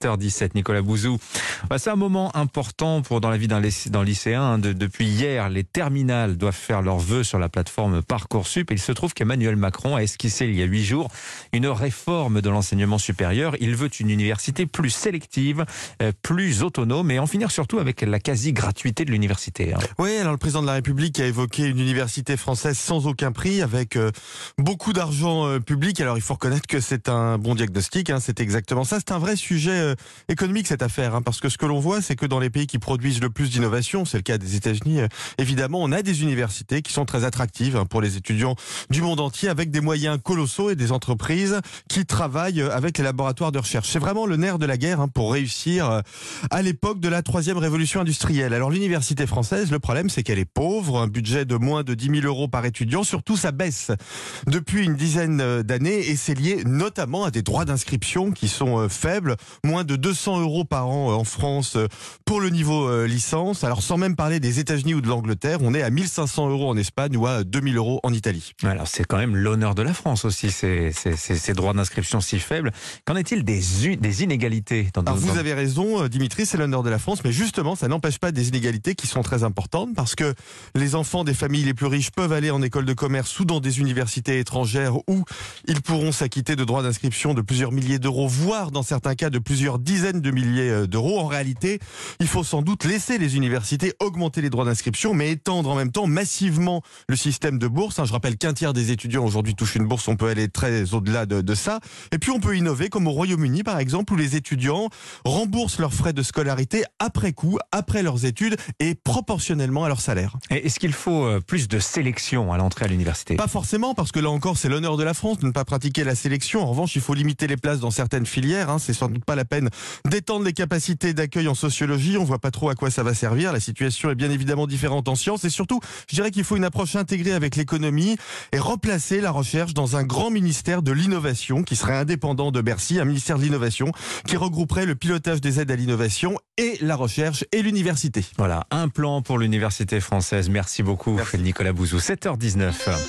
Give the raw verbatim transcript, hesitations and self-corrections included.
heures dix-sept, Nicolas Bouzou. Bah, c'est un moment important pour, dans la vie d'un d'un lycéen. Hein. De, depuis hier, les terminales doivent faire leurs vœux sur la plateforme Parcoursup. Et il se trouve qu'Emmanuel Macron a esquissé il y a huit jours une réforme de l'enseignement supérieur. Il veut une université plus sélective, euh, plus autonome et en finir surtout avec la quasi-gratuité de l'université. Hein. Oui, alors le président de la République a évoqué une université française sans aucun prix, avec euh, beaucoup d'argent euh, public. Alors il faut reconnaître que c'est un bon diagnostic, hein, c'est exactement ça. C'est un vrai sujet euh, économique cette affaire, hein, parce que ce que l'on voit, c'est que dans les pays qui produisent le plus d'innovation, c'est le cas des États-Unis, euh, évidemment, on a des universités qui sont très attractives hein, pour les étudiants du monde entier, avec des moyens colossaux et des entreprises qui travaillent avec les laboratoires de recherche. C'est vraiment le nerf de la guerre hein, pour réussir euh, à l'époque de la troisième révolution industrielle. Alors l'université française, le problème, c'est qu'elle est pauvre, un budget de moins de dix mille euros par étudiant, surtout ça baisse depuis une dizaine d'années et c'est lié notamment à des droits d'inscription qui sont faibles, moins de deux cents euros par an en France pour le niveau licence. Alors sans même parler des États-Unis ou de l'Angleterre, on est à mille cinq cents euros en Espagne ou à deux mille euros en Italie. Alors c'est quand même l'honneur de la France aussi, ces, ces, ces, ces droits d'inscription si faibles. Qu'en est-il des, des inégalités dans Alors dans... vous avez raison, Dimitri, c'est l'honneur de la France, mais justement ça n'empêche pas des inégalités qui sont très importantes parce que les enfants des familles les plus riches peuvent aller en école de commerce ou dans des universités étrangères où ils pourront s'acquitter de droits d'inscription de plusieurs milliers d'euros, voire dans certains cas de plusieurs dizaines de milliers d'euros. En réalité, il faut sans doute laisser les universités augmenter les droits d'inscription, mais étendre en même temps massivement le système de bourse. Je rappelle qu'un tiers des étudiants aujourd'hui touchent une bourse, on peut aller très au-delà de, de ça. Et puis on peut innover, comme au Royaume-Uni par exemple, où les étudiants remboursent leurs frais de scolarité après coup, après leurs études et proportionnellement à leur salaire. Et est-ce qu'il faut plus de sélection à l'entrée à l'université? Pas forcément, parce que là encore, c'est l'honneur de la France de ne pas pratiquer la sélection. En revanche, il faut limiter les places dans certaines filières. Hein. C'est sans doute pas la peine d'étendre les capacités d'accueil en sociologie. On voit pas trop à quoi ça va servir. La situation est bien évidemment différente en sciences. Et surtout, je dirais qu'il faut une approche intégrée avec l'économie et replacer la recherche dans un grand ministère de l'innovation qui serait indépendant de Bercy, un ministère de l'innovation qui regrouperait le pilotage des aides à l'innovation et la recherche et l'université. Voilà, un plan pour l'université française. Merci beaucoup, Merci. Nicolas Bouzou. sept heures dix-neuf.